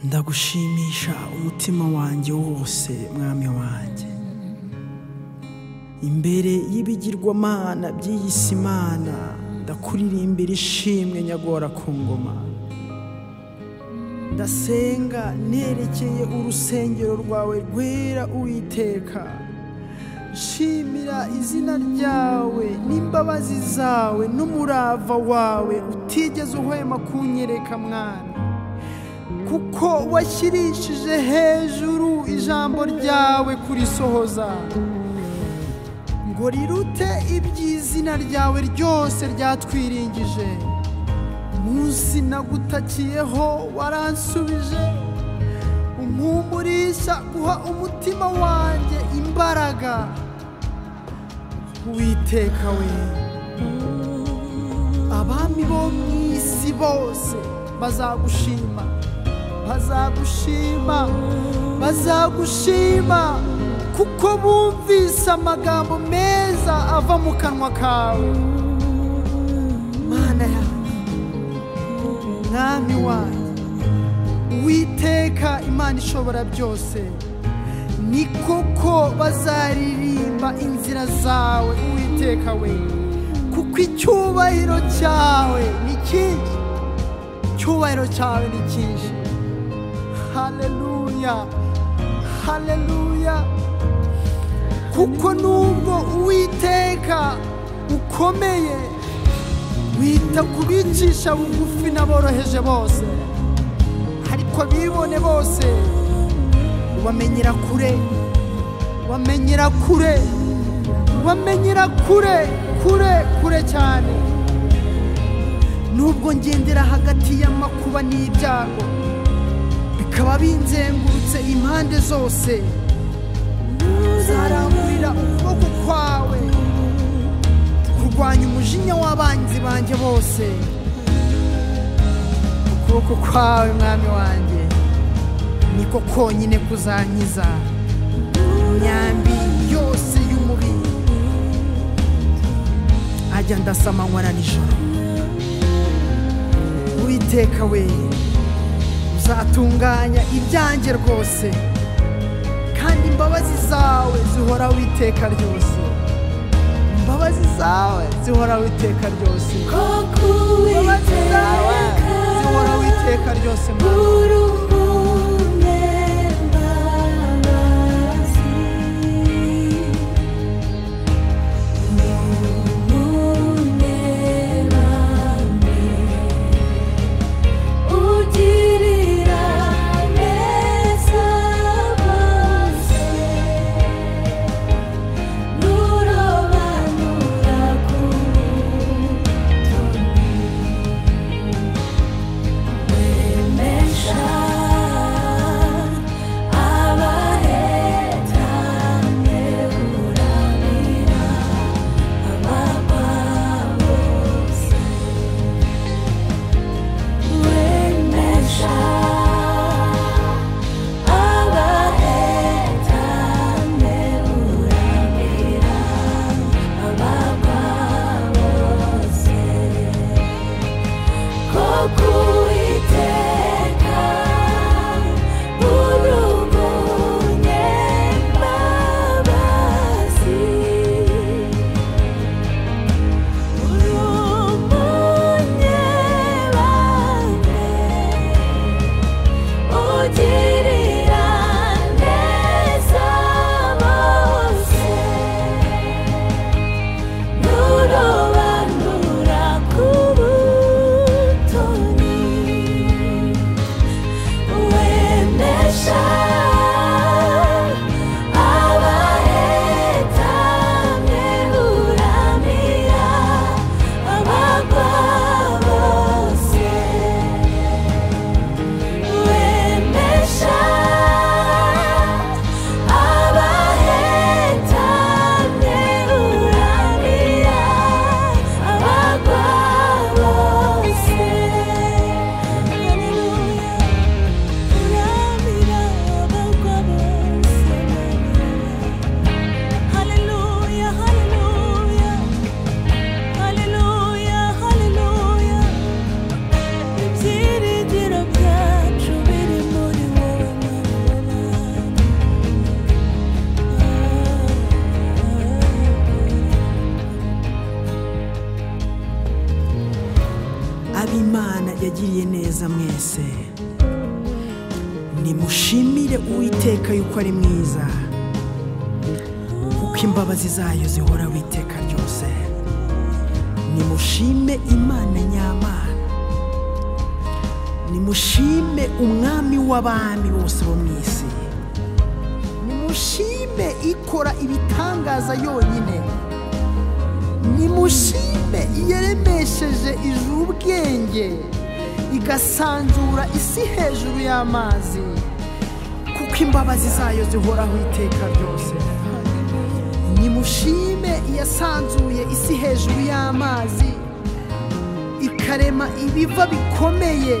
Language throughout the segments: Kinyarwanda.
ndagushimisha umutima wanjye wose mwami wanjye imbere y'ibigirwamana by'iyi si Mana ndakuririmbira ishimwe nyagora ku ngoma ndasenga nerekeye urusengero rwawe rwera Uwiteka shimira izina ryawe n'imbabazi zawe n'umurava wawe utigeze uhwema kunyereka mwana kuko washyirishije hejuru ijambo ryawe kurisohoza ngo rirute iby'izina ryawe ryose ryatwiringije munsi nagutakiyeho waransubije umpumurisha guha umutima wanjye imbaraga Uwiteka we abami bo mw'isi bose bazagushima bazagushima kuko bumvise amagambo meza ava mu kanwa kawe Mana yanjye mwami wanjye Uwiteka Imana ishobora byose ni koko bazaririmba inzira zawe Uwiteka we kuko icyubahiro cyawe ni cyinshi icyubahiro cyawe ni cyinshi haleluya haleluya kuko nubwo Uwiteka ukomeye wita kubicisha bugufi n'aboroheje bose ariko abibone bose wamenyera kure cyane nubwo ngendera hagati y'amakuba n'ibyago bikaba binzengurutse impande zose uzarangurira ukuboko kwawe kurwanya umujinya w'abanzi banjye bose ukuboko kwawe mwami wanjye niko konyine kuzankiza imyambi yose y'umubiri ajya ndasamanywa na nijoro Uwiteka we uzatunganya ibyanjye rwose kandi imbabazi zawe zihora Uwiteka ryose imbabazi zawe zihora Uwiteka ryose imbabazi zawe zihora Uwiteka ryose Shine. ab'Imana yagiriye neza mwese nimushimire Uwiteka yuko ari mwiza kuko imbabazi zayo zihora witeka ryose. Nimushime Imana nyamana, nimushime umwami w'abami bose bo mw'isi, nimushime ikora ibitangaza yonyine, nimushime iyaremesheje ijuru ubwenge igasanzura isi hejuru y'amazi kuko imbabazi zayo zihoraho iteka ryose. Nimushime iyasanzuye isi hejuru y'amazi ikarema ibiva bikomeye,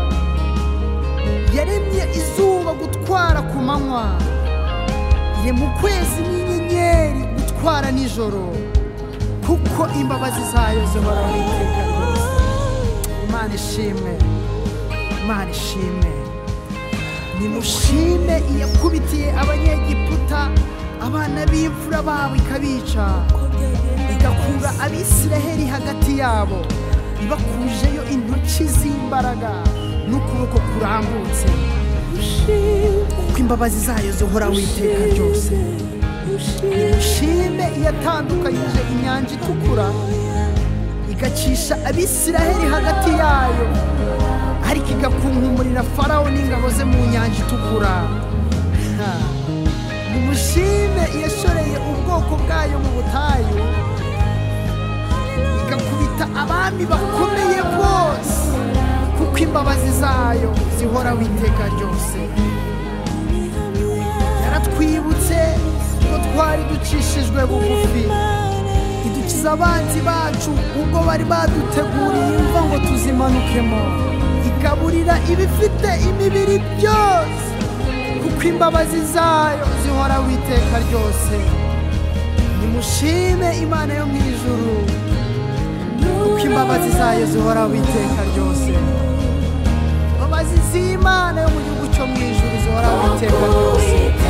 yaremye izuba gutwara ku manywa, mu kwezi n'inyenyeri gutwara nijoro kuko imbabazi zayo zihoraho iteka ryose. Imana ishimwe, Imana ishimwe. Nimushime iyakubitiye abanyegiputa abana b'imfura babo ikabica, igakura Abisiraheli hagati yabo ibakujeyo intoki z'imbaraga n'ukuboko kurambutse kuko imbabazi zayo zihoraho iteka ryose. Nimushime iyatandukanyije inyanja itukura igacisha Abisiraheli hagati yayo ariko igakunkumurira Farawo n'ingabo ze mu nyanja itukura. Nimushime iyashoreye ubwoko bwayo mu butayu igakubita abami bakomeye bose kuko imbabazi zayo zihoraho iteka ryose. Yaratwibutse ko twari ducishijwe bugufi, idukiza abanzi bacu ubwo bari baduteguriye imva ngo tuzimanukemo, igaburira ibifite imibiri byose kuko imbabazi zayo zihoraho iteka ryose. Nimushime Imana yo mu ijuru kuko imbabazi zayo zihoraho iteka ryose. Imbabazi z'Imana yo mu gihugu cyo mu ijuru zihoraho iteka ryose.